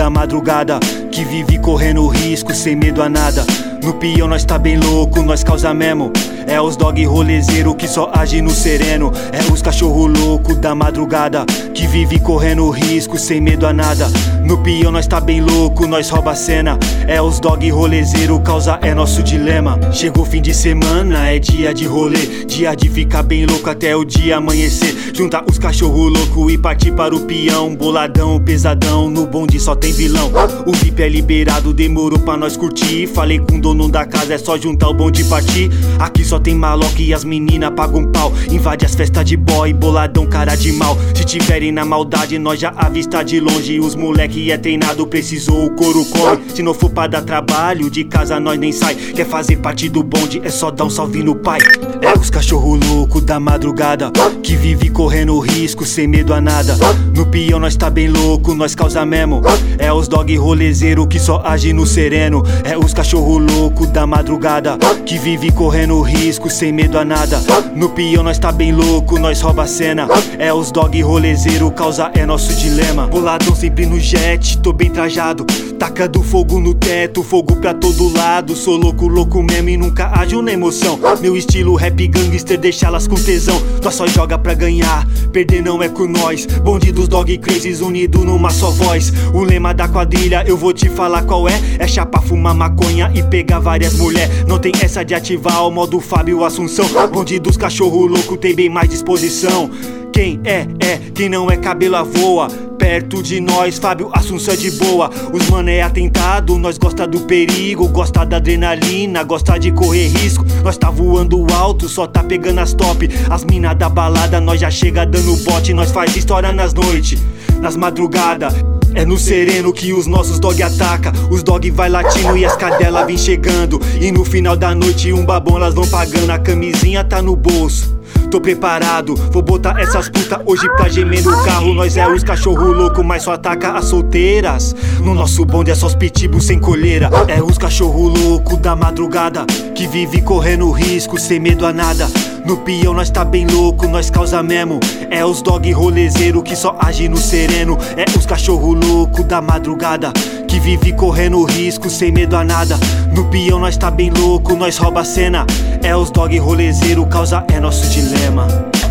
da madrugada, que vive correndo risco sem medo a nada. No peão nós tá bem louco, nós causa mesmo. É os dog rolezeiro que só age no sereno. É os cachorro louco da madrugada, que vive correndo risco sem medo a nada. No peão nós tá bem louco, nós rouba a cena. É os dog rolezeiro, causa é nosso dilema. Chegou fim de semana, é dia de rolê, dia de ficar bem louco até o dia amanhecer. Juntar os cachorro louco e partir para o peão. Boladão, pesadão, no bonde só tem vilão. O VIP é liberado, demorou pra nós curtir. Falei com o dono da casa, é só juntar o bonde e partir. Aqui só tem maloca e as meninas pagam pau. Invade as festas de boy, boladão, cara de mal. Se tiverem na maldade, nós já avista de longe. Os moleque é treinado, precisou o couro corre. Se não for pra dar trabalho, de casa nós nem sai. Quer fazer parte do bonde, é só dar um salve no pai. É os cachorro louco da madrugada, que vive correndo risco sem medo a nada. No peão nós tá bem louco, nós causa mesmo. É os dog rolezeiro que só age no sereno. É os cachorro louco da madrugada, que vive correndo risco sem medo a nada. No peão nós tá bem louco, nós rouba a cena. É os dog rolezeiro, causa é nosso dilema. Boladão sempre no jet, tô bem trajado, tacando fogo no teto, fogo pra todo lado. Sou louco, louco mesmo e nunca ajo na emoção. Meu estilo rap gangster, deixa elas com tesão. Nós só joga pra ganhar, perder não é com nós. Bonde dos dog crazes unido numa só voz. O lema da quadrilha eu vou te falar qual é. É chapar, fumar maconha e pegar várias mulher. Não tem essa de ativar o modo Fábio Assunção. Bonde dos cachorro louco tem bem mais disposição. Quem é, quem não é cabelo a voa. Perto de nós, Fábio Assunção é de boa. Os mano é atentado, nós gosta do perigo, gosta da adrenalina, gosta de correr risco. Nós tá voando alto, só tá pegando as top. As mina da balada, nós já chega dando bote. Nós faz história nas noites, nas madrugadas. É no sereno que os nossos dog ataca. Os dog vai latindo e as cadelas vem chegando. E no final da noite um babão elas vão pagando. A camisinha tá no bolso, tô preparado, vou botar essas putas hoje pra gemer no carro. Nós é os cachorro louco, mas só ataca as solteiras. No nosso bonde é só os pitibus sem colheira. É os cachorro louco da madrugada, que vive correndo risco sem medo a nada. No peão nós tá bem louco, nós causa mesmo. É os dog rolezeiro que só age no sereno. É os cachorro louco da madrugada, que vive correndo risco sem medo a nada. No peão nós tá bem louco, nós rouba a cena. É os dog rolezeiro, causa é nosso dilema.